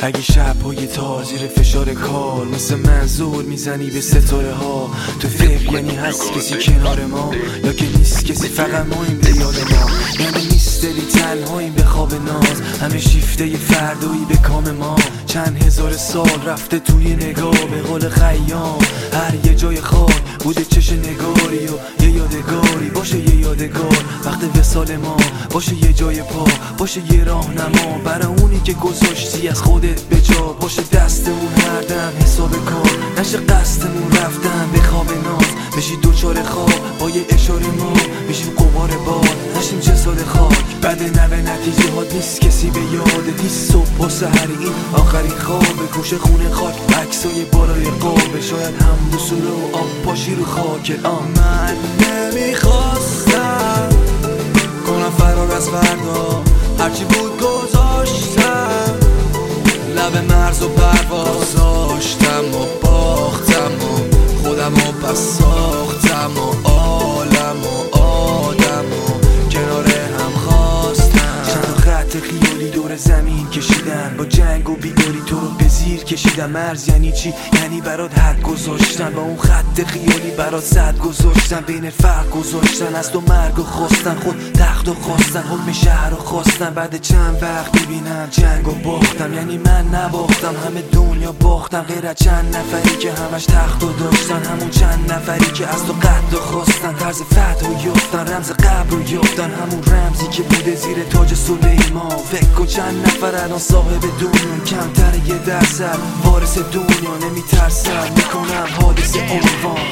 اگه شب‌های تا زیر فشار کار مثل منظور میزنی به ستاره ها، تو فکر یعنی هست کسی کنار ما یا که نیست کسی، فقط ماییم به یاد ما. یعنی نیست دلی تنهاییم به خواب ناز، همه شیفته فردایی به کام ما. چند هزار سال رفته توی نگاه، به قول خیام هر یه جای خاک بوده چش نگاری و یه یادگاری باشه، یه یادگار وقت وصال ما باشه، یه جای پا باشه، یه راهنما برای اونی که گذاشتی از خودت به جا باشه. دستمون هر دم حساب کار نشه، قصدمون رفتن به خواب ناز، بشی دوچار خواب با یه اشاره ما، بشیم قمار باد نشیم جساد خاک. بعد نوه نتیجه ها نیست کسی به یاد نیست، صبح و سحری این آخرین خواب گوشه خونه خاک، عکسای بالای قابه، شاید هم بوسوله و آب پاشی رو خاک. من نمیخواستم کنم فرار از فردا، هرچی بود گذاشتم لب مرز و پرواز، داشتم و باختم و خودم و پس ساختم و عالم و آدم و کنار هم خواستم. چند خط خیالی دور زمین کشیدن، با جنگ و بیداری تو رو به زیر کشیدن. مرز یعنی چی؟ یعنی برات حد گذاشتن، با اون خط خیالی برات صد گذاشتن، بین فرق گذاشتن، از تو مرگ و خواستن، خود تخت و خواستن، حکم شهر رو خواستن. بعد چند وقت ببینم جنگ و باختم، یعنی من نباختم همه دنیا باختم، غیر از چند نفری که همش تخت و داشتن، همون چند نفری که از تو قد و خواستن، طرز فتح و یافتن، رمز قبر رو یافتن، همون رمزی که بوده زیر تاج سلیمان. فکر کن چند نفر الان صاحب دنیا، کمتر یه درصد وارث دنیا. نمیترسم میکنم حادثه عنوان.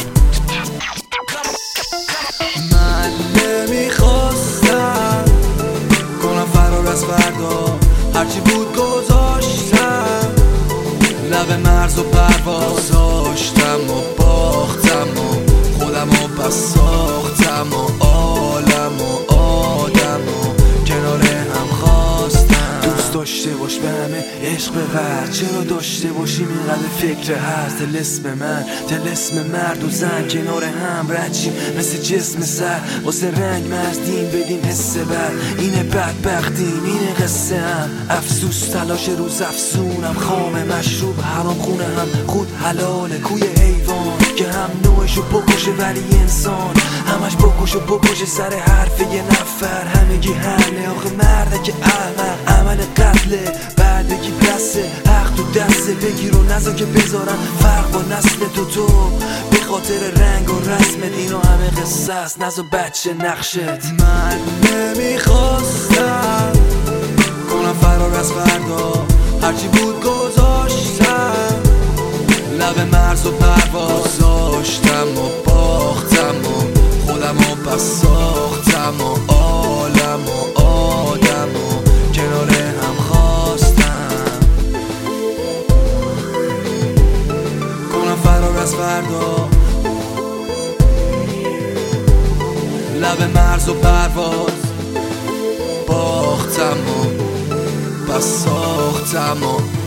من نمیخواستم کنم فرار از فردا، هرچی بود گذاشتم لب مرز و پرواز، داشتم و باختم و خودم و پس ساختم و عالم و آدم و کنار هم خواستم. دوست داشته باش به همه عشق ببر، چرا داشته باشیم اینقدر فکر هست؟ طلسم من طلسم مرد و زن کنار هم ردشیم مثل جسم سر، واسه رنگ مردیم بدیم حس بر. اینه بدبختیم اینه قصه هم، افسوس تلاش روز افسونم، خام مشروب حرام خونه هم خود حلاله، کوی حیوان که هم نوعشو بکشه ولی انسان همش بکشه بکشه سر حرف یه نفر. همگی حله آخه مرده که احمق، عمل قتله بعد بگی بسه، حق تو دسته بگیر و نزا که بذارن فرق با نسل تو به خاطر رنگ و رسمت. اینا همه قصه است نزا بچه نقشت. من نمیخواستم کنم فرار از فردا، هرچی بود گذاشتم لب مرز و پرواز، داشتم و باختم و خودم و پس ساختم و عالم و آدم و کنار هم خواستم. کنم فرار از فردا، لب مرز و پرواز، باختم و پس ساختم و